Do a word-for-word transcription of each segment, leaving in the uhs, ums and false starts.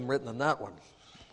written in that one.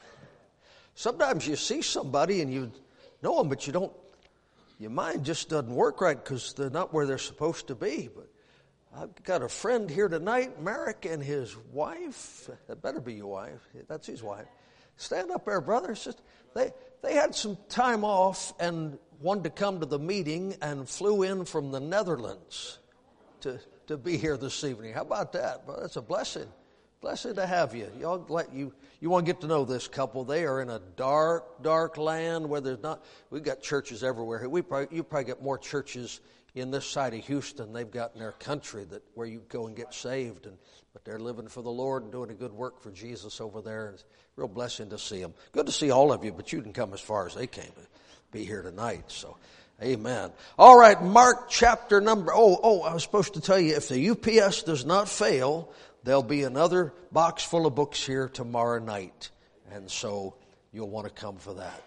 Sometimes you see somebody and you know them, but you don't, your mind just doesn't work right because they're not where they're supposed to be. But I've got a friend here tonight, Merrick, and his wife. That better be your wife. That's his wife. Stand up there, brother. Just, they, they had some time off and wanted to come to the meeting and flew in from the Netherlands to, to be here this evening. How about that? Well, that's a blessing. Blessed to have you. Y'all let you. You want to get to know this couple. They are in a dark, dark land where there's not. We've got churches everywhere. We probably, you probably get more churches in this side of Houston they've got in their country that where you go and get saved. And but they're living for the Lord and doing a good work for Jesus over there. It's a real blessing to see them. Good to see all of you, but you didn't come as far as they came to be here tonight. So. Amen. All right, Mark chapter number. Oh, oh, I was supposed to tell you if the U P S does not fail, there'll be another box full of books here tomorrow night. And so you'll want to come for that.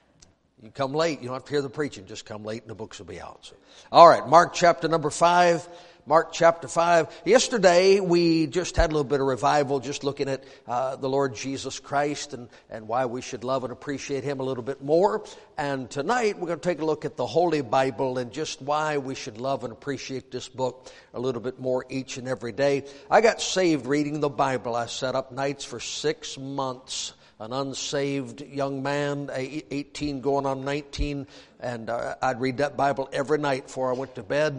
You come late, you don't have to hear the preaching, just come late and the books will be out. So, all right, Mark chapter number five. Mark chapter five. Yesterday we just had a little bit of revival, just looking at uh, the Lord Jesus Christ and, and why we should love and appreciate Him a little bit more. And tonight we're going to take a look at the Holy Bible and just why we should love and appreciate this book a little bit more each and every day. I got saved reading the Bible. I sat up nights for six months. An unsaved young man, eighteen going on nineteen, and uh, I'd read that Bible every night before I went to bed.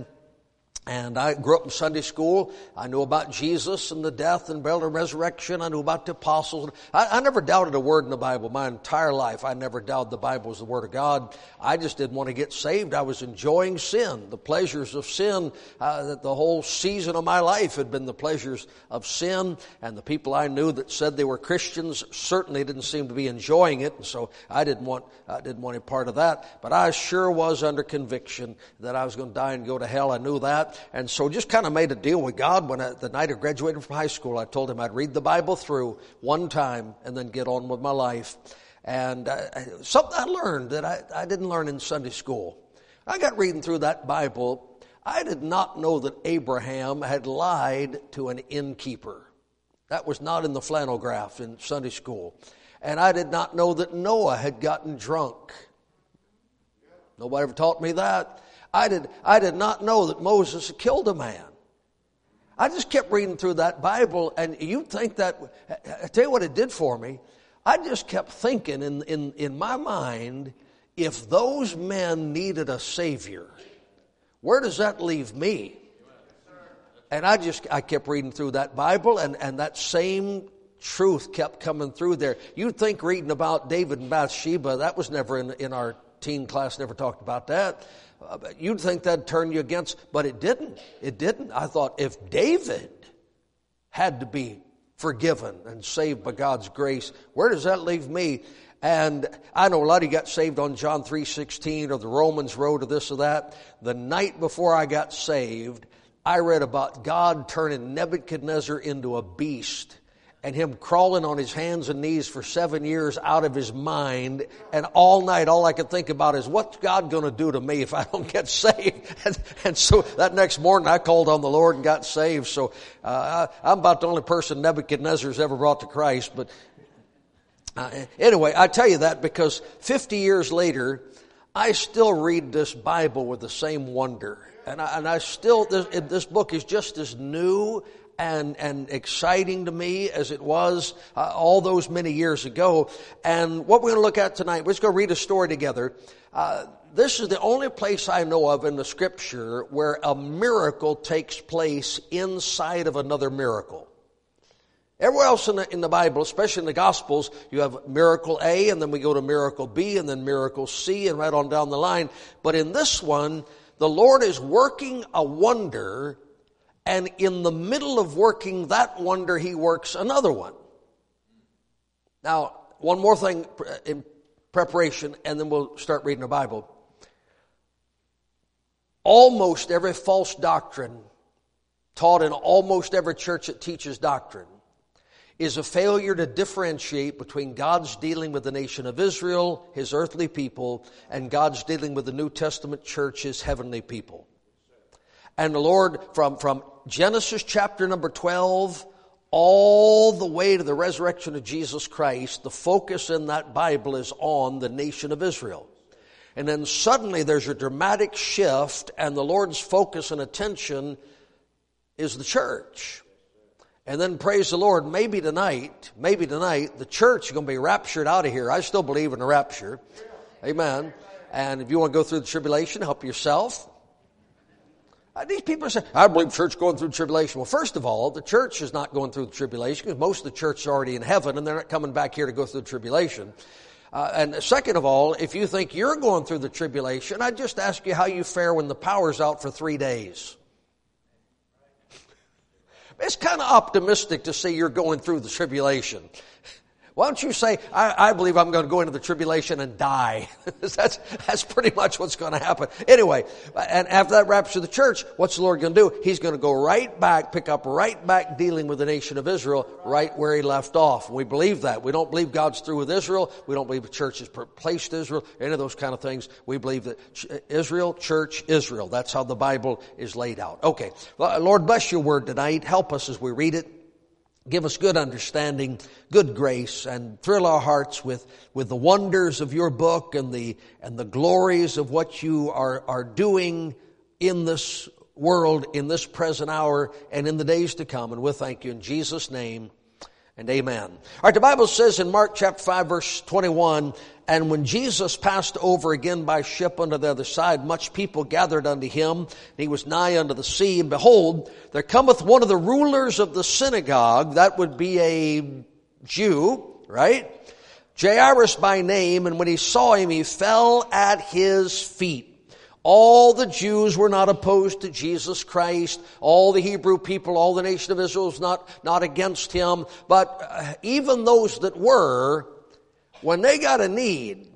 And I grew up in Sunday school. I knew about Jesus and the death and burial and resurrection. I knew about the apostles. I, I never doubted a word in the Bible my entire life. I never doubted the Bible was the Word of God. I just didn't want to get saved. I was enjoying sin, the pleasures of sin. Uh, that the whole season of my life had been the pleasures of sin. And the people I knew that said they were Christians certainly didn't seem to be enjoying it. And so I didn't want, I didn't want any part of that. But I sure was under conviction that I was going to die and go to hell. I knew that. And so just kind of made a deal with God when I, the night I graduated from high school. I told Him I'd read the Bible through one time and then get on with my life. And uh, something I learned that I, I didn't learn in Sunday school. I got reading through that Bible. I did not know that Abraham had lied to an innkeeper. That was not in the flannel graph in Sunday school. And I did not know that Noah had gotten drunk. Nobody ever taught me that. I did, I did not know that Moses had killed a man. I just kept reading through that Bible, and you'd think that, I tell you what it did for me. I just kept thinking in, in, in my mind, if those men needed a Savior, where does that leave me? And I just, I kept reading through that Bible, and, and that same truth kept coming through there. You'd think reading about David and Bathsheba, that was never in, in our teen class, never talked about that. Uh, you'd think that'd turn you against, but it didn't. It didn't. I thought if David had to be forgiven and saved by God's grace, where does that leave me? And I know a lot of you got saved on John three sixteen or the Romans road or this or that. The night before I got saved, I read about God turning Nebuchadnezzar into a beast and him crawling on his hands and knees for seven years out of his mind. And all night, all I could think about is, what's God going to do to me if I don't get saved? And, and so that next morning, I called on the Lord and got saved. So uh, I, I'm about the only person Nebuchadnezzar's ever brought to Christ. But uh, anyway, I tell you that because fifty years later, I still read this Bible with the same wonder. And I, and I still, this, this book is just as new and and exciting to me as it was uh, all those many years ago. And what we're going to look at tonight, we're just going to read a story together. Uh, this is the only place I know of in the Scripture where a miracle takes place inside of another miracle. Everywhere else in the, in the Bible, especially in the Gospels, you have miracle A, and then we go to miracle B, and then miracle C, and right on down the line. But in this one, the Lord is working a wonder, and in the middle of working that wonder, He works another one. Now, one more thing in preparation, and then we'll start reading the Bible. Almost every false doctrine taught in almost every church that teaches doctrine is a failure to differentiate between God's dealing with the nation of Israel, His earthly people, and God's dealing with the New Testament church, His heavenly people. And the Lord, from, from Genesis chapter number twelve all the way to the resurrection of Jesus Christ, the focus in that Bible is on the nation of Israel. And then suddenly there's a dramatic shift, and the Lord's focus and attention is the church. And then, praise the Lord, maybe tonight, maybe tonight, the church is going to be raptured out of here. I still believe in the rapture. Amen. And if you want to go through the tribulation, help yourself. Uh, these people say, I believe the church going through the tribulation. Well, first of all, the church is not going through the tribulation because most of the church is already in heaven and they're not coming back here to go through the tribulation. Uh, and second of all, if you think you're going through the tribulation, I'd just ask you how you fare when the power's out for three days. It's kind of optimistic to say you're going through the tribulation. Why don't you say, I, I believe I'm going to go into the tribulation and die. that's, that's pretty much what's going to happen. Anyway, and after that rapture of the church, what's the Lord going to do? He's going to go right back, pick up right back dealing with the nation of Israel right where he left off. We believe that. We don't believe God's through with Israel. We don't believe the church has replaced Israel, any of those kind of things. We believe that Israel, church, Israel. That's how the Bible is laid out. Okay. Lord, bless your word tonight. Help us as we read it. Give us good understanding, good grace, and thrill our hearts with, with the wonders of your book and the, and the glories of what you are, are doing in this world, in this present hour, and in the days to come. And we'll thank you in Jesus' name, and amen. All right, the Bible says in Mark chapter five, verse twenty-one, and when Jesus passed over again by ship unto the other side, much people gathered unto him. And he was nigh unto the sea, and behold, there cometh one of the rulers of the synagogue, that would be a Jew, right? Jairus by name, and when he saw him, he fell at his feet. All the Jews were not opposed to Jesus Christ. All the Hebrew people, all the nation of Israel was not, not against him. But uh, even those that were, when they got a need,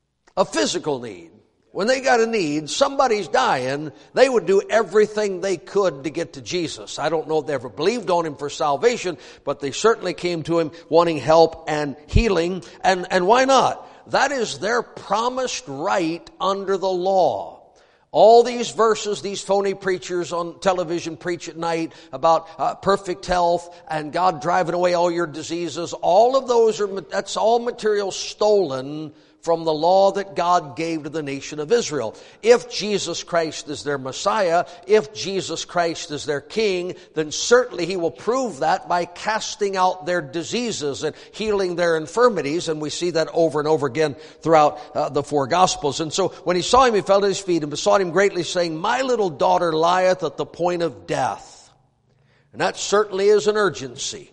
a physical need, when they got a need, somebody's dying, they would do everything they could to get to Jesus. I don't know if they ever believed on him for salvation, but they certainly came to him wanting help and healing. And, and why not? That is their promised right under the law. All these verses, these phony preachers on television preach at night about uh, perfect health and God driving away all your diseases. All of those are, that's all material stolen from the law that God gave to the nation of Israel. If Jesus Christ is their Messiah, if Jesus Christ is their King, then certainly he will prove that by casting out their diseases and healing their infirmities. And we see that over and over again throughout uh, the four Gospels. And so when he saw him, he fell at his feet and besought him greatly, saying, My little daughter lieth at the point of death. And that certainly is an urgency.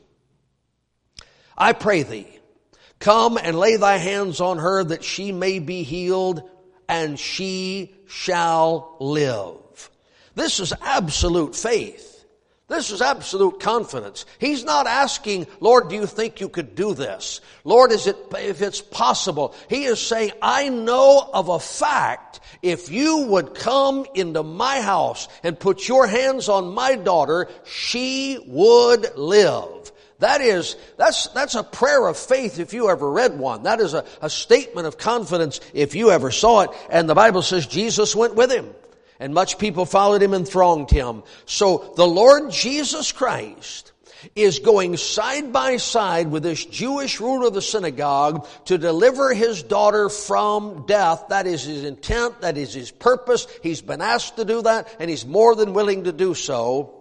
I pray thee, come and lay thy hands on her that she may be healed, and she shall live. This is absolute faith. This is absolute confidence. He's not asking, Lord, do you think you could do this? Lord, is it, if it's possible? He is saying, I know of a fact, if you would come into my house and put your hands on my daughter, she would live. That is, that's, that's a prayer of faith if you ever read one. That is a, a statement of confidence if you ever saw it. And the Bible says Jesus went with him. And much people followed him and thronged him. So the Lord Jesus Christ is going side by side with this Jewish ruler of the synagogue to deliver his daughter from death. That is his intent. That is his purpose. He's been asked to do that, and he's more than willing to do so.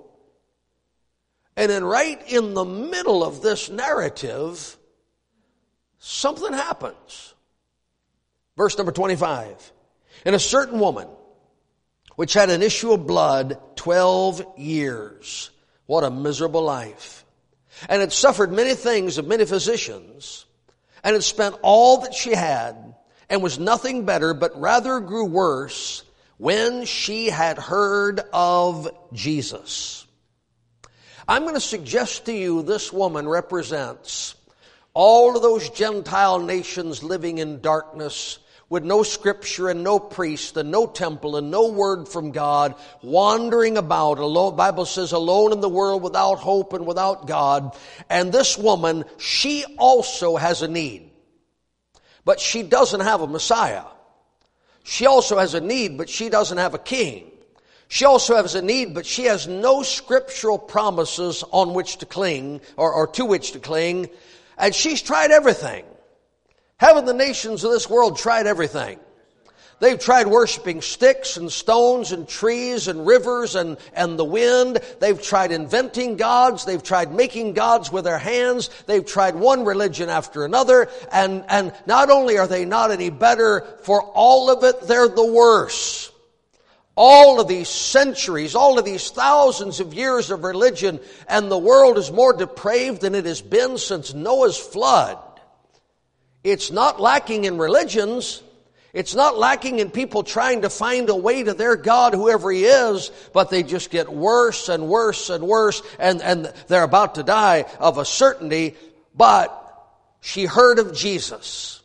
And then right in the middle of this narrative, something happens. Verse number twenty-five. And a certain woman, which had an issue of blood twelve years. What a miserable life. And had suffered many things of many physicians, and had spent all that she had, and was nothing better, but rather grew worse, when she had heard of Jesus. I'm going to suggest to you this woman represents all of those Gentile nations living in darkness with no scripture and no priest and no temple and no word from God, wandering about, alone, the Bible says, alone in the world without hope and without God. And this woman, she also has a need. But she doesn't have a Messiah. She also has a need, but she doesn't have a king. She also has a need, but she has no scriptural promises on which to cling, or, or to which to cling. And she's tried everything. Haven't the nations of this world tried everything? They've tried worshiping sticks and stones and trees and rivers and, and the wind. They've tried inventing gods. They've tried making gods with their hands. They've tried one religion after another. And, and not only are they not any better, for all of it, they're the worse. All of these centuries, all of these thousands of years of religion, and the world is more depraved than it has been since Noah's flood. It's not lacking in religions. It's not lacking in people trying to find a way to their God, whoever he is, but they just get worse and worse and worse, and, and they're about to die of a certainty. But she heard of Jesus.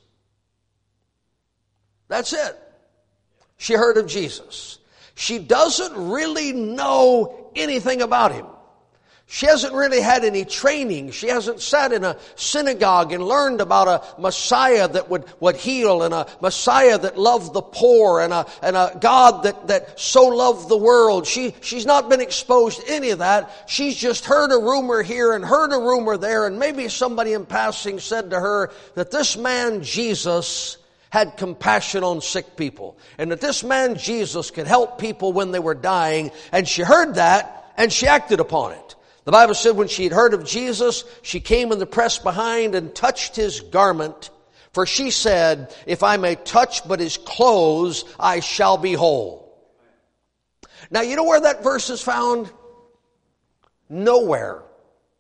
That's it. She heard of Jesus. She doesn't really know anything about him. She hasn't really had any training. She hasn't sat in a synagogue and learned about a Messiah that would, would heal, and a Messiah that loved the poor, and a, and a God that, that so loved the world. She, she's not been exposed to any of that. She's just heard a rumor here and heard a rumor there, and maybe somebody in passing said to her that this man Jesus had compassion on sick people, and that this man Jesus could help people when they were dying. And she heard that, and she acted upon it. The Bible said when she had heard of Jesus, she came in the press behind and touched his garment. For she said, if I may touch but his clothes, I shall be whole. Now, you know where that verse is found? Nowhere.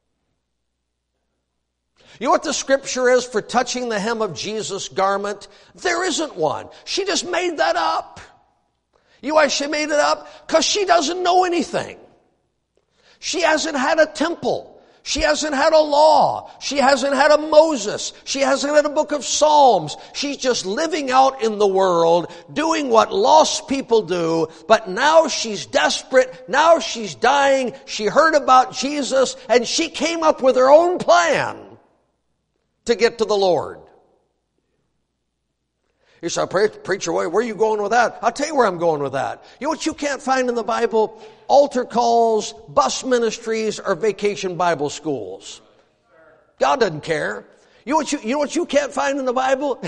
You know what the scripture is for touching the hem of Jesus' garment? There isn't one. She just made that up. You know why she made it up? Because she doesn't know anything. She hasn't had a temple. She hasn't had a law. She hasn't had a Moses. She hasn't had a book of Psalms. She's just living out in the world, doing what lost people do. But now she's desperate. Now she's dying. She heard about Jesus, and she came up with her own plan to get to the Lord. You say, preacher, where are you going with that? I'll tell you where I'm going with that. You know what you can't find in the Bible? Altar calls, bus ministries, or vacation Bible schools. God doesn't care. You know what you, you know what you can't find in the Bible?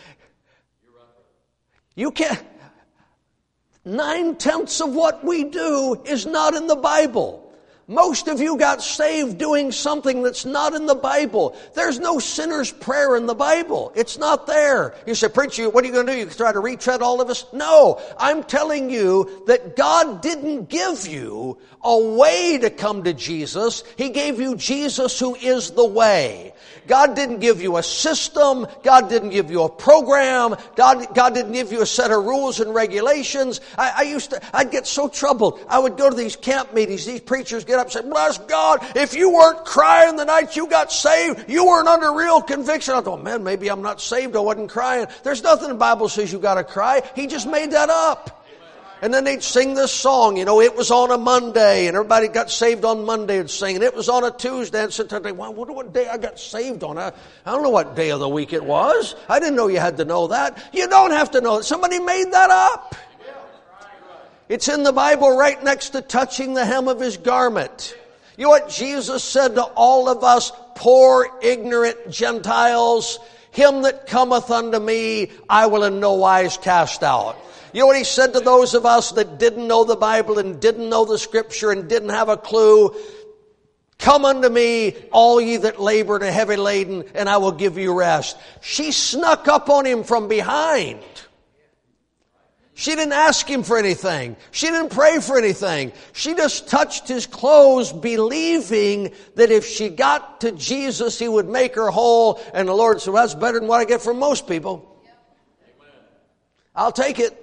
You can't. Nine-tenths of what we do is not in the Bible. Most of you got saved doing something that's not in the Bible. There's no sinner's prayer in the Bible. It's not there. You say, preacher, what are you going to do? You try to retread all of us? No, I'm telling you that God didn't give you a way to come to Jesus. He gave you Jesus, who is the way. God didn't give you a system. God didn't give you a program. God, God didn't give you a set of rules and regulations. I, I used to, I'd get so troubled. I would go to these camp meetings. These preachers get up and say, bless God, if you weren't crying the night you got saved, you weren't under real conviction. I thought, man, maybe I'm not saved. I wasn't crying. There's nothing in the Bible says you got to cry. He just made that up. And then they'd sing this song, you know, it was on a Monday, and everybody got saved on Monday and sing, and it was on a Tuesday, and said, I wonder what day I got saved on. I, I don't know what day of the week it was. I didn't know you had to know that. You don't have to know it. Somebody made that up. It's in the Bible right next to touching the hem of his garment. You know what Jesus said to all of us, poor, ignorant Gentiles? Him that cometh unto me, I will in no wise cast out. You know what he said to those of us that didn't know the Bible and didn't know the Scripture and didn't have a clue? Come unto me, all ye that labor and are heavy laden, and I will give you rest. She snuck up on him from behind. She didn't ask him for anything. She didn't pray for anything. She just touched his clothes, believing that if she got to Jesus, he would make her whole. And the Lord said, well, that's better than what I get from most people. I'll take it.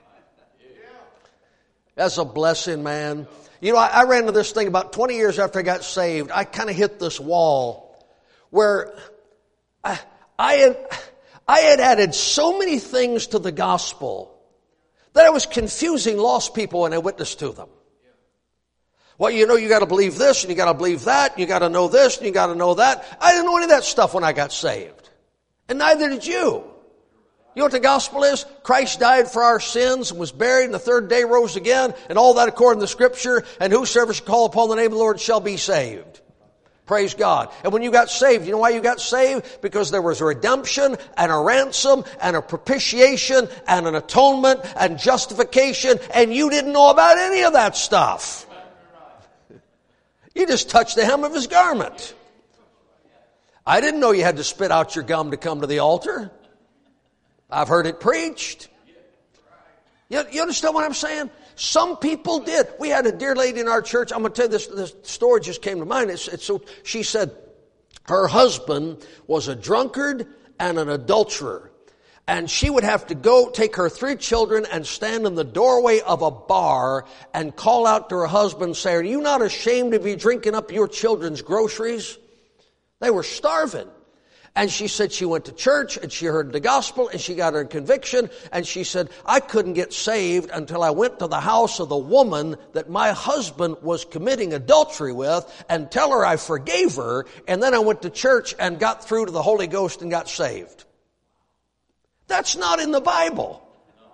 That's a blessing, man. You know, I, I ran into this thing about twenty years after I got saved. I kind of hit this wall where I, I had, I had added so many things to the gospel that I was confusing lost people when I witnessed to them. Well, you know, you got to believe this, and you got to believe that, and you got to know this, and you got to know that. I didn't know any of that stuff when I got saved. And neither did you. You know what the gospel is? Christ died for our sins and was buried, and the third day rose again, and all that according to the Scripture, and whosoever shall call upon the name of the Lord shall be saved. Praise God. And when you got saved, you know why you got saved? Because there was a redemption and a ransom and a propitiation and an atonement and justification, and you didn't know about any of that stuff. You just touched the hem of His garment. I didn't know you had to spit out your gum to come to the altar. I've heard it preached. You, you understand what I'm saying? Some people did. We had a dear lady in our church. I'm going to tell you this, this story just came to mind. It's, it's so, she said her husband was a drunkard and an adulterer. And she would have to go take her three children and stand in the doorway of a bar and call out to her husband, say, "Are you not ashamed of you drinking up your children's groceries?" They were starving. And she said she went to church and she heard the gospel and she got her conviction. And she said, "I couldn't get saved until I went to the house of the woman that my husband was committing adultery with and tell her I forgave her. And then I went to church and got through to the Holy Ghost and got saved." That's not in the Bible.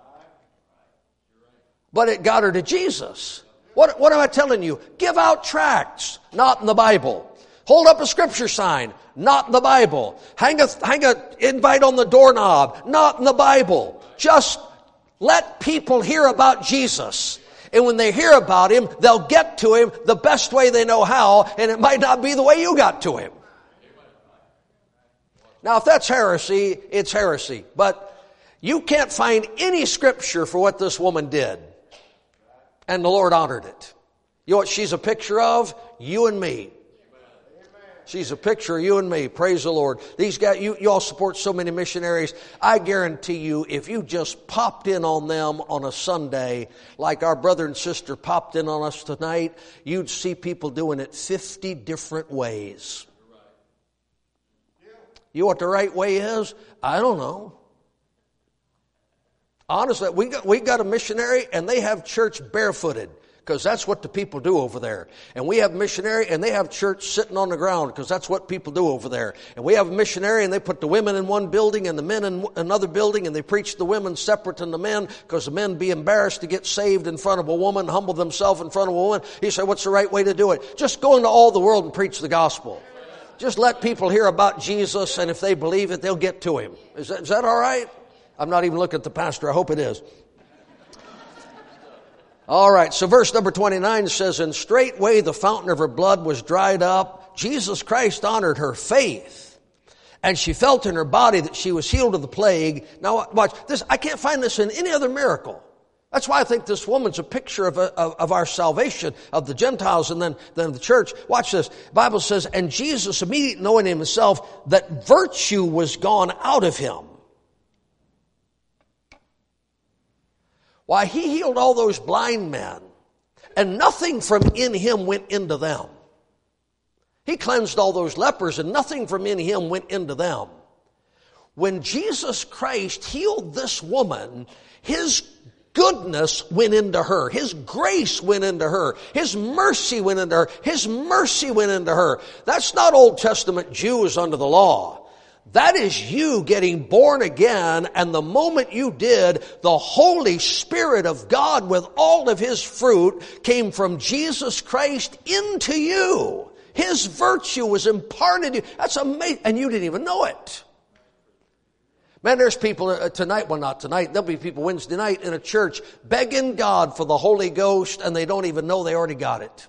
But it got her to Jesus. What, what am I telling you? Give out tracts. Not in the Bible. Hold up a scripture sign. Not in the Bible. Hang a, hang a invite on the doorknob. Not in the Bible. Just let people hear about Jesus. And when they hear about Him, they'll get to Him the best way they know how, and it might not be the way you got to Him. Now, if that's heresy, it's heresy. But you can't find any scripture for what this woman did. And the Lord honored it. You know what she's a picture of? You and me. She's a picture of you and me. Praise the Lord. These guys, you, you all support so many missionaries. I guarantee you, if you just popped in on them on a Sunday, like our brother and sister popped in on us tonight, you'd see people doing it fifty different ways. You know what the right way is? I don't know. Honestly, we got, we got a missionary and they have church barefooted. Because that's what the people do over there. And we have a missionary and they have church sitting on the ground because that's what people do over there. And we have a missionary and they put the women in one building and the men in another building, and they preach the women separate than the men because the men be embarrassed to get saved in front of a woman, humble themselves in front of a woman. He said, what's the right way to do it? Just go into all the world and preach the gospel. Just let people hear about Jesus, and if they believe it, they'll get to Him. Is that, is that all right? I'm not even looking at the pastor. I hope it is. All right, so verse number twenty-nine says, "And straightway the fountain of her blood was dried up. Jesus Christ honored her faith, and she felt in her body that she was healed of the plague." Now watch this. I can't find this in any other miracle. That's why I think this woman's a picture of, a, of, of our salvation, of the Gentiles and then, then the church. Watch this. The Bible says, "And Jesus, immediately knowing in himself that virtue was gone out of him." Why, he healed all those blind men, and nothing from in him went into them. He cleansed all those lepers, and nothing from in him went into them. When Jesus Christ healed this woman, His goodness went into her. His grace went into her. His mercy went into her. His mercy went into her. That's not Old Testament Jews under the law. That is you getting born again, and the moment you did, the Holy Spirit of God with all of His fruit came from Jesus Christ into you. His virtue was imparted to you. That's amazing, and you didn't even know it. Man, there's people tonight, well not tonight, there'll be people Wednesday night in a church begging God for the Holy Ghost, and they don't even know they already got it.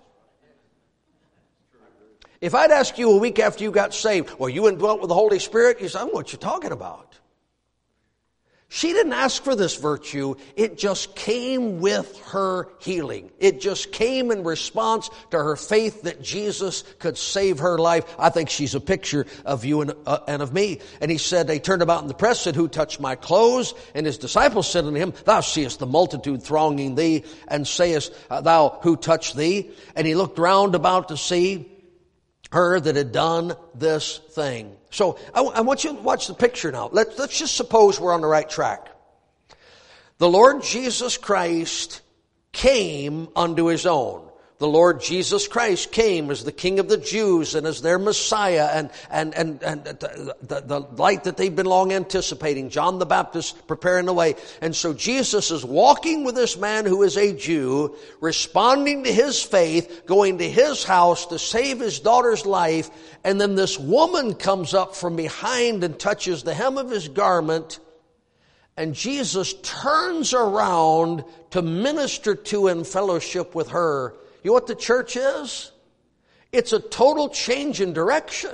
If I'd ask you a week after you got saved, well, you indwelt with the Holy Spirit, you say, I don't know what you're talking about. She didn't ask for this virtue. It just came with her healing. It just came in response to her faith that Jesus could save her life. I think she's a picture of you and, uh, and of me. And he said, they turned about in the press, said, "Who touched my clothes?" And his disciples said unto him, "Thou seest the multitude thronging thee, and sayest uh, thou, who touched thee?" And he looked round about to see her that had done this thing. So I, I want you to watch the picture now. Let, let's just suppose we're on the right track. The Lord Jesus Christ came unto His own. the Lord Jesus Christ came as the King of the Jews and as their Messiah and, and, and, and the, the, the light that they've been long anticipating, John the Baptist preparing the way. And so Jesus is walking with this man who is a Jew, responding to his faith, going to his house to save his daughter's life. And then this woman comes up from behind and touches the hem of his garment. And Jesus turns around to minister to and fellowship with her. You know what the church is? It's a total change in direction.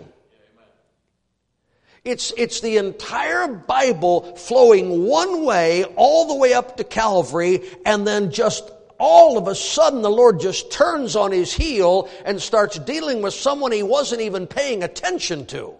It's, it's the entire Bible flowing one way all the way up to Calvary, and then just all of a sudden the Lord just turns on his heel and starts dealing with someone he wasn't even paying attention to.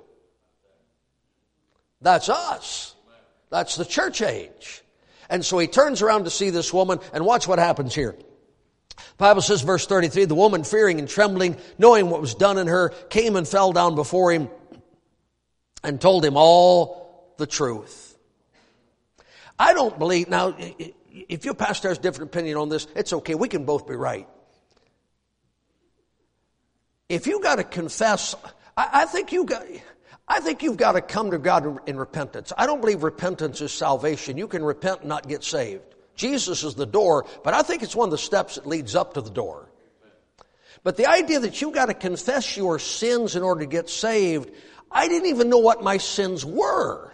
That's us. That's the church age. And so he turns around to see this woman, and watch what happens here. The Bible says, verse thirty-three, the woman, fearing and trembling, knowing what was done in her, came and fell down before him and told him all the truth. I don't believe, now, if your pastor has a different opinion on this, it's okay. We can both be right. If you got to confess, I, I think you got... I think you've got to come to God in repentance. I don't believe repentance is salvation. You can repent and not get saved. Jesus is the door, but I think it's one of the steps that leads up to the door. But the idea that you've got to confess your sins in order to get saved, I didn't even know what my sins were.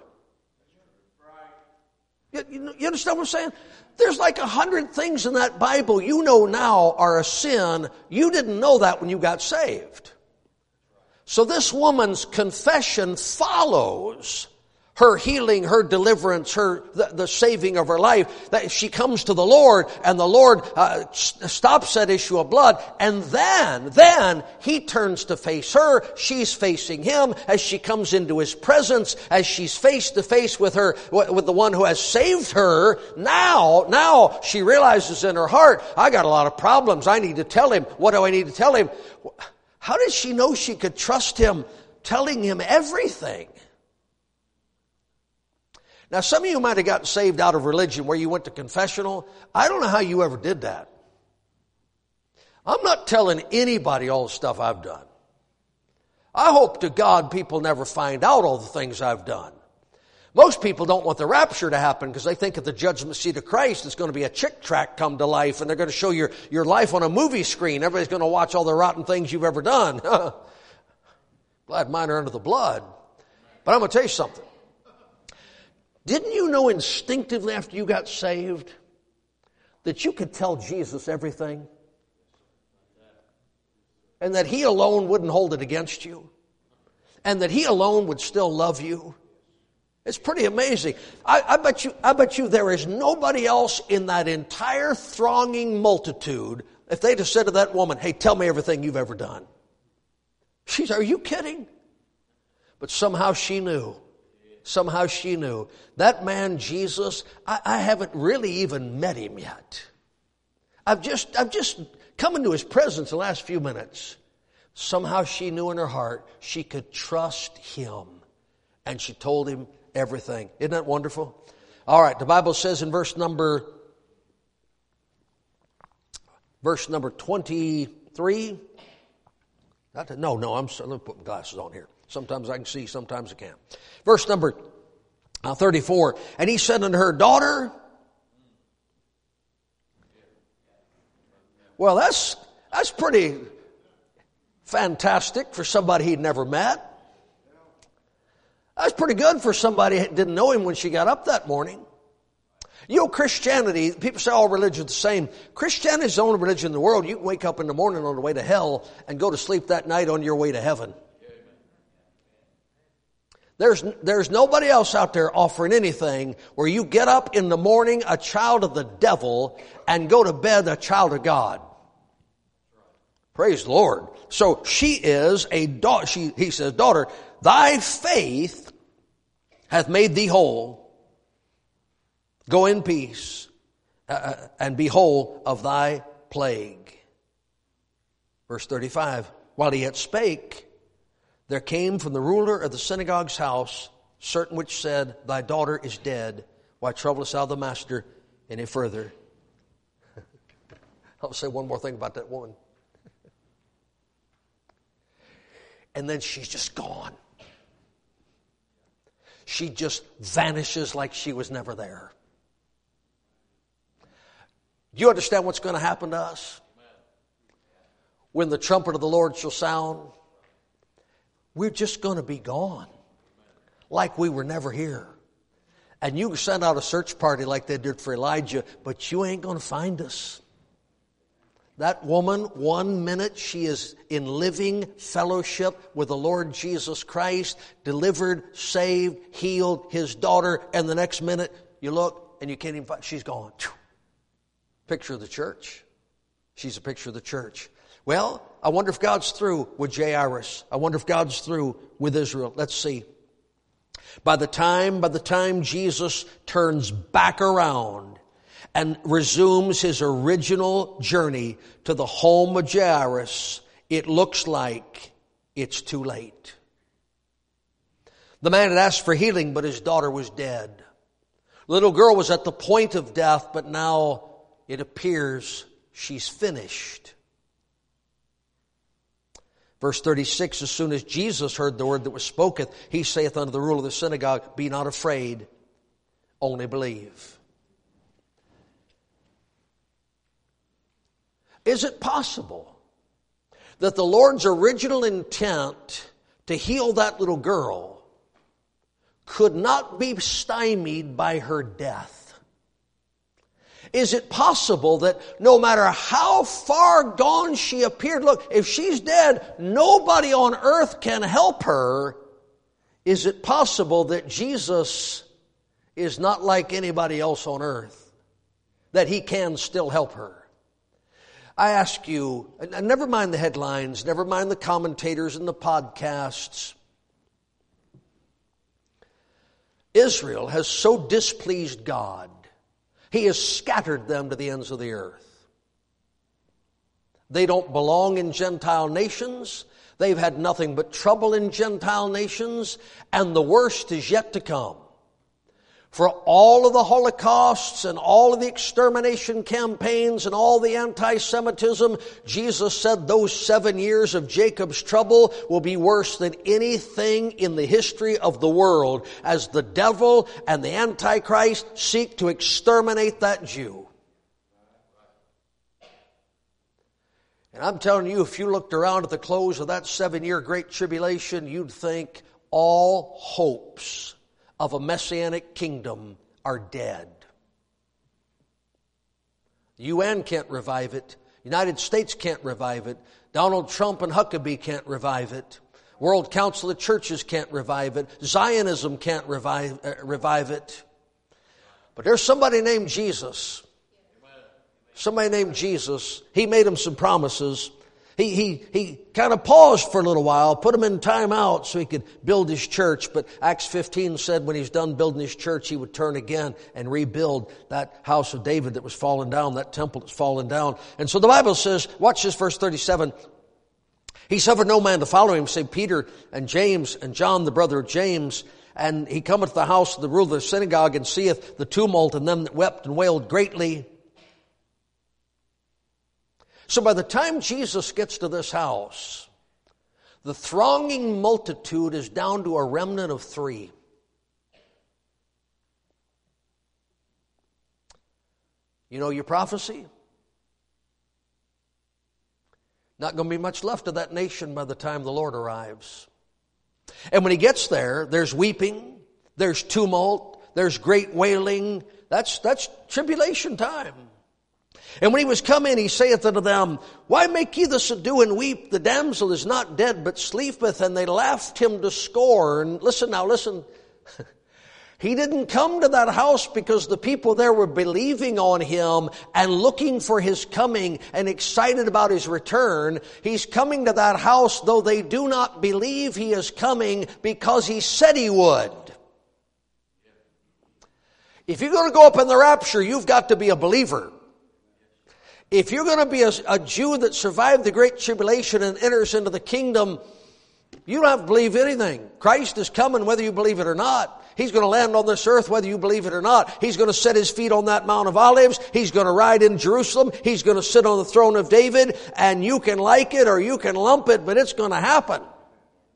You, you understand what I'm saying? There's like a hundred things in that Bible you know now are a sin. You didn't know that when you got saved. So this woman's confession follows her healing, her deliverance, her the, the saving of her life. That she comes to the Lord, and the Lord uh, stops that issue of blood, and then, then he turns to face her. She's facing him as she comes into his presence, as she's face to face with her, with the one who has saved her. Now, now she realizes in her heart, I got a lot of problems. I need to tell him. What do I need to tell him? How did she know she could trust him telling him everything? Now, some of you might have gotten saved out of religion where you went to confessional. I don't know how you ever did that. I'm not telling anybody all the stuff I've done. I hope to God people never find out all the things I've done. Most people don't want the rapture to happen because they think at the judgment seat of Christ it's going to be a chick tract come to life, and they're going to show your, your life on a movie screen. Everybody's going to watch all the rotten things you've ever done. Glad mine are under the blood. But I'm going to tell you something. Didn't you know instinctively after you got saved that you could tell Jesus everything? And that he alone wouldn't hold it against you? And that he alone would still love you? It's pretty amazing. I, I bet you, I bet you there is nobody else in that entire thronging multitude, if they'd have said to that woman, hey, tell me everything you've ever done. She's, are you kidding? But somehow she knew. Somehow she knew. That man, Jesus, I, I haven't really even met him yet. I've just, I've just come into his presence the last few minutes. Somehow she knew in her heart she could trust him. And she told him everything. Isn't that wonderful? All right, the Bible says in verse number verse number twenty-three. No, no, I'm let me put my glasses on here. Sometimes I can see, sometimes I can't. Verse number uh, thirty-four. And he said unto her, daughter. Well, that's that's pretty fantastic for somebody he'd never met. That's pretty good for somebody who didn't know him when she got up that morning. You know, Christianity, people say all religions are the same. Christianity is the only religion in the world. You can wake up in the morning on the way to hell and go to sleep that night on your way to heaven. There's, there's nobody else out there offering anything where you get up in the morning a child of the devil and go to bed a child of God. Praise the Lord. So she is a daughter. She, he says, daughter, thy faith hath made thee whole. Go in peace uh, and be whole of thy plague. Verse thirty-five. While he yet spake, there came from the ruler of the synagogue's house certain which said, thy daughter is dead. Why troublest thou the master any further? I'll say one more thing about that woman. And then she's just gone. She just vanishes like she was never there. Do you understand what's going to happen to us? When the trumpet of the Lord shall sound, we're just going to be gone. Like we were never here. And you can send out a search party like they did for Elijah, but you ain't going to find us. That woman, one minute she is in living fellowship with the Lord Jesus Christ, delivered, saved, healed his daughter, and the next minute you look and you can't even find, she's gone. Picture of the church. She's a picture of the church. Well, I wonder if God's through with Jairus. I wonder if God's through with Israel. Let's see. By the time, by the time Jesus turns back around and resumes his original journey to the home of Jairus, it looks like it's too late. The man had asked for healing, but his daughter was dead. The little girl was at the point of death, but now it appears she's finished. Verse thirty-six, as soon as Jesus heard the word that was spoken, he saith unto the ruler of the synagogue, be not afraid, only believe. Is it possible that the Lord's original intent to heal that little girl could not be stymied by her death? Is it possible that no matter how far gone she appeared, look, if she's dead, nobody on earth can help her. Is it possible that Jesus is not like anybody else on earth, that he can still help her? I ask you, and never mind the headlines, never mind the commentators and the podcasts. Israel has so displeased God, he has scattered them to the ends of the earth. They don't belong in Gentile nations. They've had nothing but trouble in Gentile nations, and the worst is yet to come. For all of the Holocausts and all of the extermination campaigns and all the anti-Semitism, Jesus said those seven years of Jacob's trouble will be worse than anything in the history of the world as the devil and the Antichrist seek to exterminate that Jew. And I'm telling you, if you looked around at the close of that seven-year Great Tribulation, you'd think all hopes of a messianic kingdom are dead. The U N can't revive it. United States can't revive it. Donald Trump and Huckabee can't revive it. World Council of Churches can't revive it. Zionism can't revive, uh, revive it. But there's somebody named Jesus. Somebody named Jesus. He made him some promises. He, he, he kind of paused for a little while, put him in time out so he could build his church. But Acts fifteen said when he's done building his church, he would turn again and rebuild that house of David that was fallen down, that temple that's fallen down. And so the Bible says, watch this, verse thirty-seven. He suffered no man to follow him, save Peter and James and John, the brother of James. And he cometh to the house of the ruler of the synagogue and seeth the tumult and them that wept and wailed greatly. So by the time Jesus gets to this house, the thronging multitude is down to a remnant of three. You know your prophecy? Not going to be much left of that nation by the time the Lord arrives. And when he gets there, there's weeping, there's tumult, there's great wailing. That's, that's tribulation time. And when he was come in, he saith unto them, why make ye thus ado and weep? The damsel is not dead, but sleepeth. And they laughed him to scorn. Listen now, listen. He didn't come to that house because the people there were believing on him and looking for his coming and excited about his return. He's coming to that house, though they do not believe he is coming, because he said he would. If you're going to go up in the rapture, you've got to be a believer. If you're going to be a, a Jew that survived the Great Tribulation and enters into the kingdom, you don't have to believe anything. Christ is coming whether you believe it or not. He's going to land on this earth whether you believe it or not. He's going to set his feet on that Mount of Olives. He's going to ride in Jerusalem. He's going to sit on the throne of David. And you can like it or you can lump it, but it's going to happen.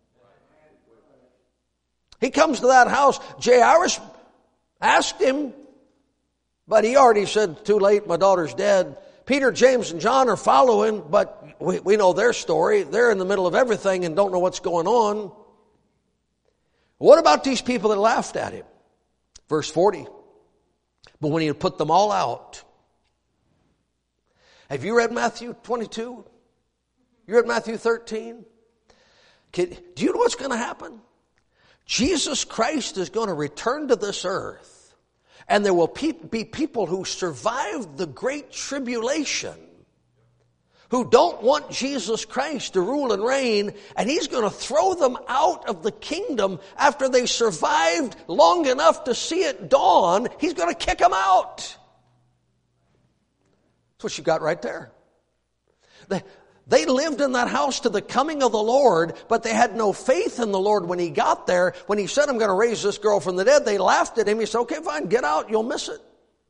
He comes to that house. Jairus asked him, but he already said, too late, my daughter's dead. Peter, James, and John are following, but we, we know their story. They're in the middle of everything and don't know what's going on. What about these people that laughed at him? Verse forty. But when he had put them all out. Have you read Matthew twenty-two? You read Matthew thirteen? Do you know what's going to happen? Jesus Christ is going to return to this earth, and there will be people who survived the great tribulation who don't want Jesus Christ to rule and reign, and he's going to throw them out of the kingdom after they survived long enough to see it dawn. He's going to kick them out. That's what you got right there. They, they lived in that house to the coming of the Lord, but they had no faith in the Lord when he got there. When he said, I'm going to raise this girl from the dead, they laughed at him. He said, okay, fine, get out, you'll miss it.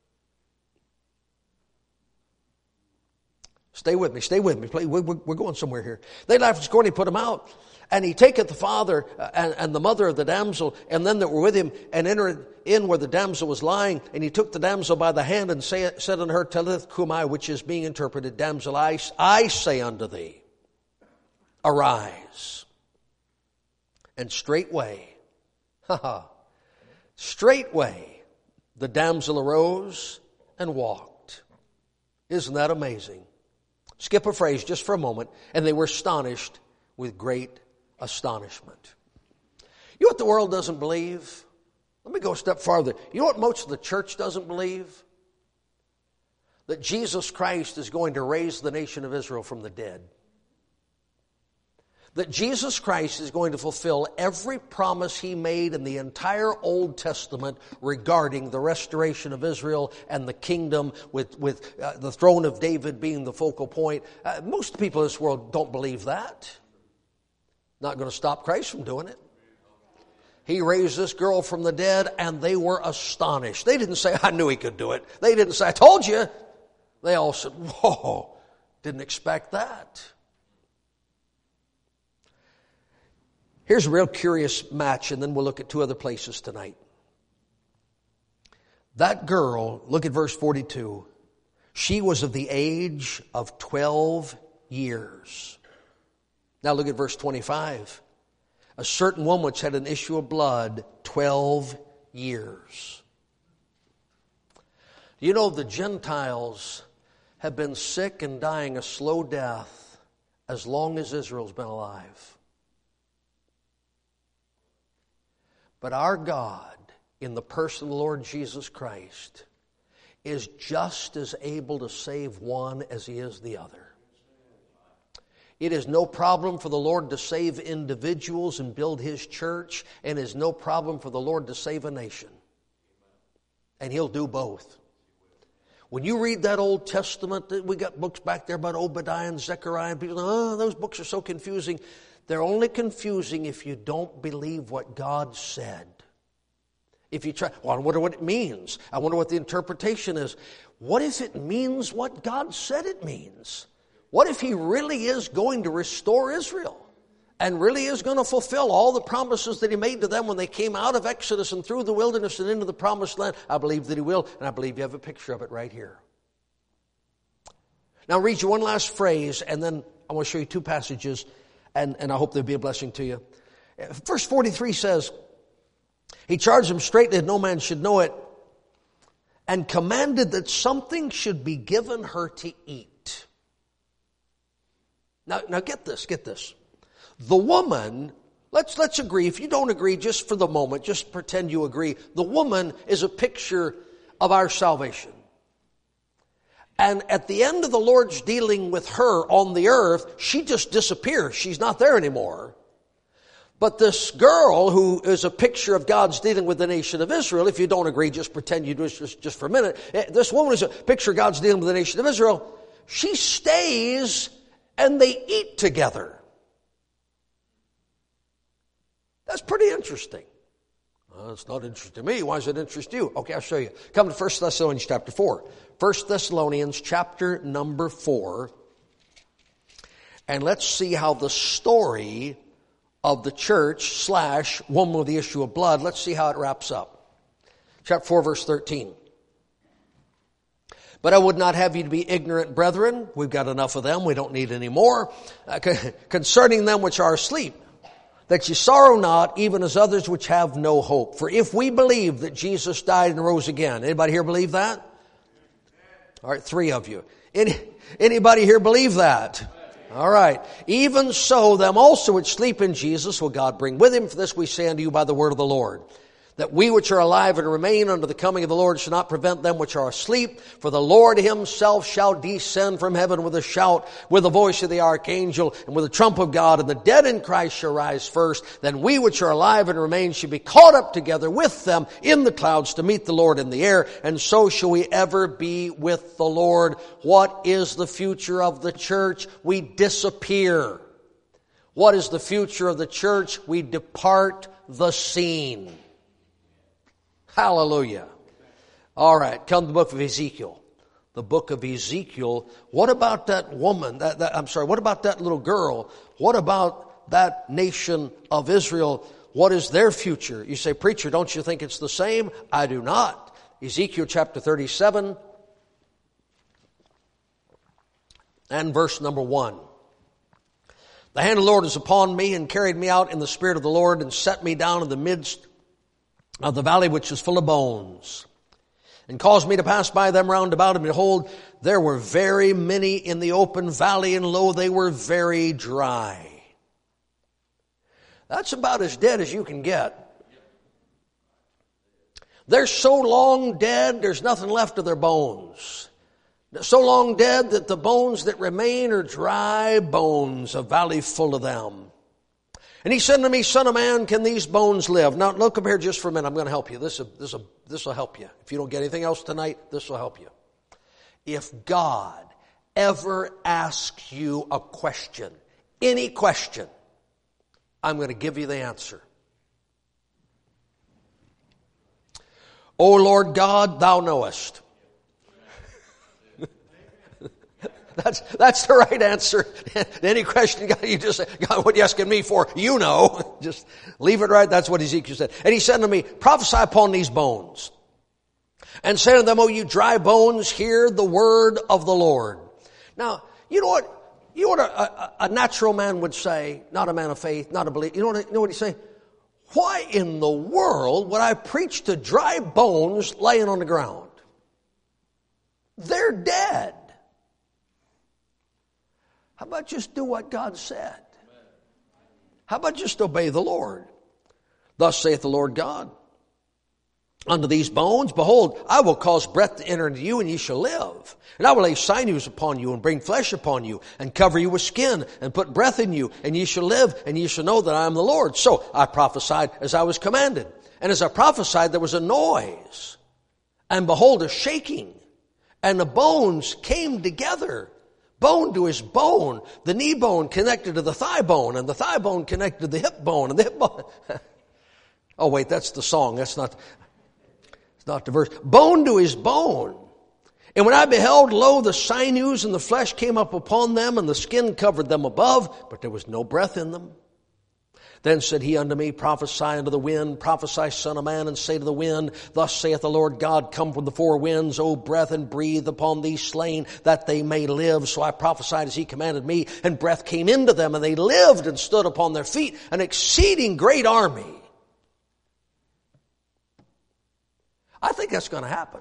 Stay with me, stay with me. We're going somewhere here. They laughed at scorn, he put him out. And he taketh the father and, and the mother of the damsel, and them that were with him, and entered in where the damsel was lying. And he took the damsel by the hand, and say, said unto her, Talitha cumi, which is being interpreted, Damsel, I, I say unto thee, arise. And straightway, ha ha, straightway, the damsel arose and walked. Isn't that amazing? Skip a phrase just for a moment. And they were astonished with great astonishment. You know what the world doesn't believe? Let me go a step farther. You know what most of the church doesn't believe? That Jesus Christ is going to raise the nation of Israel from the dead. That Jesus Christ is going to fulfill every promise he made in the entire Old Testament regarding the restoration of Israel and the kingdom, with, with uh, the throne of David being the focal point. Uh, most people in this world don't believe that. Not going to stop Christ from doing it. He raised this girl from the dead, and they were astonished. They didn't say, I knew he could do it. They didn't say, I told you. They all said, whoa, didn't expect that. Here's a real curious match, and then we'll look at two other places tonight. That girl, look at verse forty-two. She was of the age of twelve years. Now look at verse twenty-five. A certain woman which had an issue of blood twelve years. You know, the Gentiles have been sick and dying a slow death as long as Israel's been alive. But our God, in the person of the Lord Jesus Christ, is just as able to save one as he is the other. It is no problem for the Lord to save individuals and build his church, and it is no problem for the Lord to save a nation. And he'll do both. When you read that Old Testament, we got books back there about Obadiah and Zechariah, and people, oh, those books are so confusing. They're only confusing if you don't believe what God said. If you try, well, I wonder what it means. I wonder what the interpretation is. What if it means what God said it means? What if he really is going to restore Israel and really is going to fulfill all the promises that he made to them when they came out of Exodus and through the wilderness and into the promised land? I believe that he will, and I believe you have a picture of it right here. Now I'll read you one last phrase, and then I want to show you two passages. And, and I hope they'll be a blessing to you. Verse forty-three says, he charged them straitly that no man should know it, and commanded that something should be given her to eat. Now, now get this, get this. The woman, let's, let's agree. If you don't agree, just for the moment, just pretend you agree. The woman is a picture of our salvation. And at the end of the Lord's dealing with her on the earth, she just disappears. She's not there anymore. But this girl, who is a picture of God's dealing with the nation of Israel, if you don't agree, just pretend you do just, just for a minute. This woman is a picture of God's dealing with the nation of Israel. She stays and they eat together. That's pretty interesting. Well, it's not interesting to me. Why does it interest you? Okay, I'll show you. Come to First Thessalonians chapter four. First Thessalonians chapter number four. And let's see how the story of the church slash woman with the issue of blood. Let's see how it wraps up. Chapter four, verse thirteen. But I would not have you to be ignorant, brethren. We've got enough of them. We don't need any more. Uh, concerning them which are asleep, that ye sorrow not, even as others which have no hope. For if we believe that Jesus died and rose again. Anybody here believe that? All right, three of you. Any, anybody here believe that? All right. Even so, them also which sleep in Jesus will God bring with him. For this we say unto you by the word of the Lord, that we which are alive and remain unto the coming of the Lord shall not prevent them which are asleep. For the Lord himself shall descend from heaven with a shout, with the voice of the archangel, and with the trump of God, and the dead in Christ shall rise first. Then we which are alive and remain shall be caught up together with them in the clouds to meet the Lord in the air, and so shall we ever be with the Lord. What is the future of the church? We disappear. What is the future of the church? We depart the scene. Hallelujah. All right, come to the book of Ezekiel. The book of Ezekiel. What about that woman? That, that, I'm sorry, what about that little girl? What about that nation of Israel? What is their future? You say, preacher, don't you think it's the same? I do not. Ezekiel chapter thirty-seven and verse number one. The hand of the Lord is upon me, and carried me out in the spirit of the Lord, and set me down in the midst of the valley which is full of bones, and caused me to pass by them round about, and behold, there were very many in the open valley, and lo, they were very dry. That's about as dead as you can get. They're so long dead, there's nothing left of their bones. So long dead that the bones that remain are dry bones, a valley full of them. And he said to me, Son of man, can these bones live? Now, look up here just for a minute. I'm going to help you. This will, this will, this will help you. If you don't get anything else tonight, this will help you. If God ever asks you a question, any question, I'm going to give you the answer. O Lord God, thou knowest. That's, that's the right answer. Any question, God, you just say, God, what are you asking me for? You know. Just leave it right. That's what Ezekiel said. And he said to me, prophesy upon these bones, and say to them, O you dry bones, hear the word of the Lord. Now, you know what, you know what a, a, a natural man would say, not a man of faith, not a believer. You know what, you know what he'd say? Why in the world would I preach to dry bones laying on the ground? They're dead. How about just do what God said? How about just obey the Lord? Thus saith the Lord God, unto these bones, behold, I will cause breath to enter into you, and ye shall live. And I will lay sinews upon you, and bring flesh upon you, and cover you with skin, and put breath in you, and ye shall live, and ye shall know that I am the Lord. So I prophesied as I was commanded. And as I prophesied, there was a noise, and behold, a shaking, and the bones came together. Bone to his bone, the knee bone connected to the thigh bone, and the thigh bone connected to the hip bone, and the hip bone. Oh wait, that's the song. That's not, it's not the verse. Bone to his bone. And when I beheld, lo, the sinews and the flesh came up upon them, and the skin covered them above, but there was no breath in them. Then said he unto me, prophesy unto the wind, prophesy, son of man, and say to the wind, thus saith the Lord God, come from the four winds, O breath, and breathe upon these slain, that they may live. So I prophesied as he commanded me, and breath came into them, and they lived and stood upon their feet, an exceeding great army. I think that's going to happen.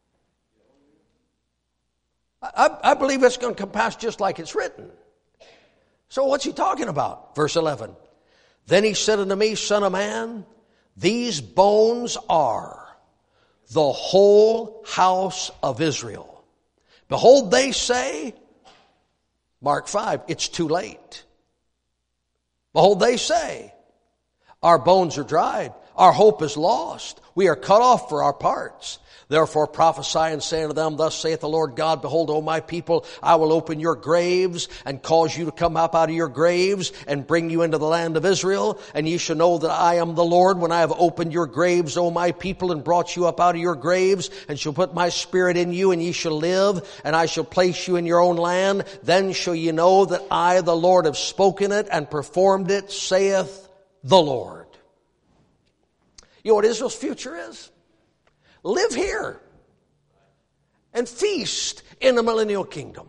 I, I believe it's going to come past just like it's written. So what's he talking about? Verse eleven. Then he said unto me, Son of man, these bones are the whole house of Israel. Behold, they say, Mark five, it's too late. Behold, they say, our bones are dried, our hope is lost, we are cut off for our parts. Therefore prophesy and say unto them, thus saith the Lord God, behold, O my people, I will open your graves and cause you to come up out of your graves and bring you into the land of Israel. And ye shall know that I am the Lord when I have opened your graves, O my people, and brought you up out of your graves, and shall put my spirit in you, and ye shall live, and I shall place you in your own land. Then shall ye know that I, the Lord, have spoken it and performed it, saith the Lord. You know what Israel's future is? Live here and feast in the millennial kingdom.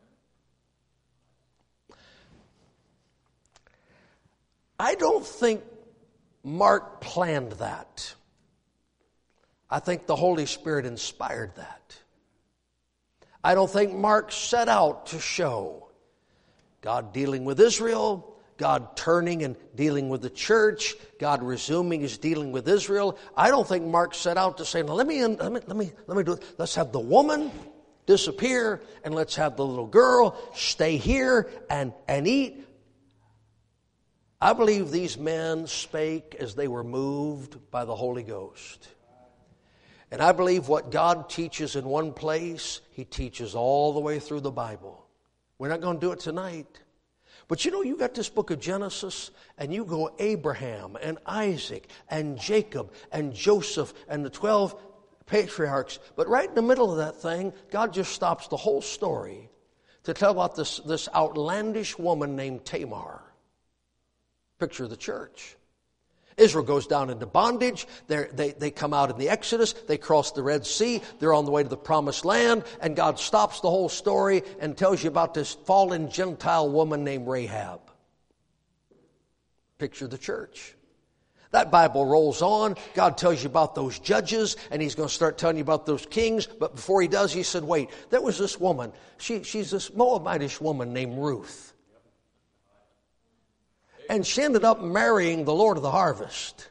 I don't think Mark planned that. I think the Holy Spirit inspired that. I don't think Mark set out to show God dealing with Israel, God turning and dealing with the church, God resuming his dealing with Israel. I don't think Mark set out to say, now let me, let me, let me, let me do it. Let's have the woman disappear and let's have the little girl stay here and, and eat. I believe these men spake as they were moved by the Holy Ghost. And I believe what God teaches in one place, he teaches all the way through the Bible. We're not going to do it tonight. But you know, you got this book of Genesis, and you go Abraham and Isaac and Jacob and Joseph and the twelve patriarchs. But right in the middle of that thing, God just stops the whole story to tell about this, this outlandish woman named Tamar. Picture of the church. Israel goes down into bondage. They're, they they come out in the Exodus. They cross the Red Sea. They're on the way to the Promised Land. And God stops the whole story and tells you about this fallen Gentile woman named Rahab. Picture the church. That Bible rolls on. God tells you about those judges, and he's going to start telling you about those kings. But before he does, he said, wait, there was this woman. She, she's this Moabitish woman named Ruth. And she ended up marrying the Lord of the harvest.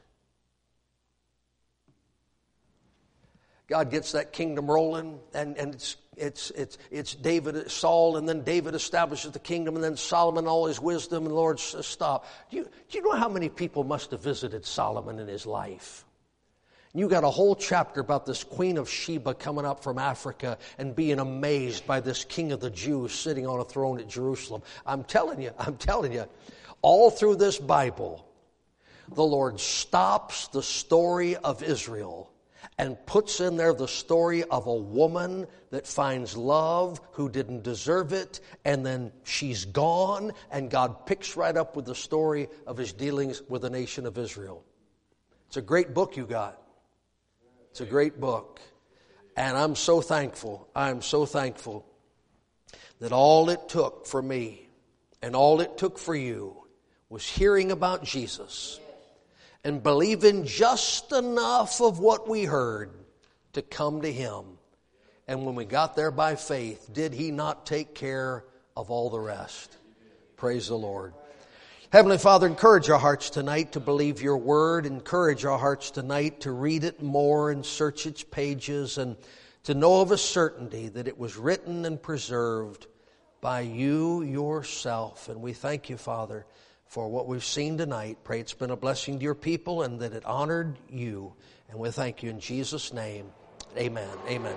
God gets that kingdom rolling, and, and it's it's it's it's David, Saul, and then David establishes the kingdom, and then Solomon, all his wisdom, and the Lord says, stop. Do you, do you know how many people must have visited Solomon in his life? You got a whole chapter about this Queen of Sheba coming up from Africa and being amazed by this king of the Jews sitting on a throne at Jerusalem. I'm telling you, I'm telling you. All through this Bible, the Lord stops the story of Israel and puts in there the story of a woman that finds love who didn't deserve it, and then she's gone, and God picks right up with the story of his dealings with the nation of Israel. It's a great book you got. It's a great book. And I'm so thankful, I'm so thankful that all it took for me and all it took for you was hearing about Jesus and believing just enough of what we heard to come to him. And when we got there by faith, did he not take care of all the rest? Praise the Lord. Heavenly Father, encourage our hearts tonight to believe your word. Encourage our hearts tonight to read it more and search its pages and to know of a certainty that it was written and preserved by you yourself. And we thank you, Father, for what we've seen tonight. Pray it's been a blessing to your people and that it honored you. And we thank you in Jesus' name. Amen. Amen.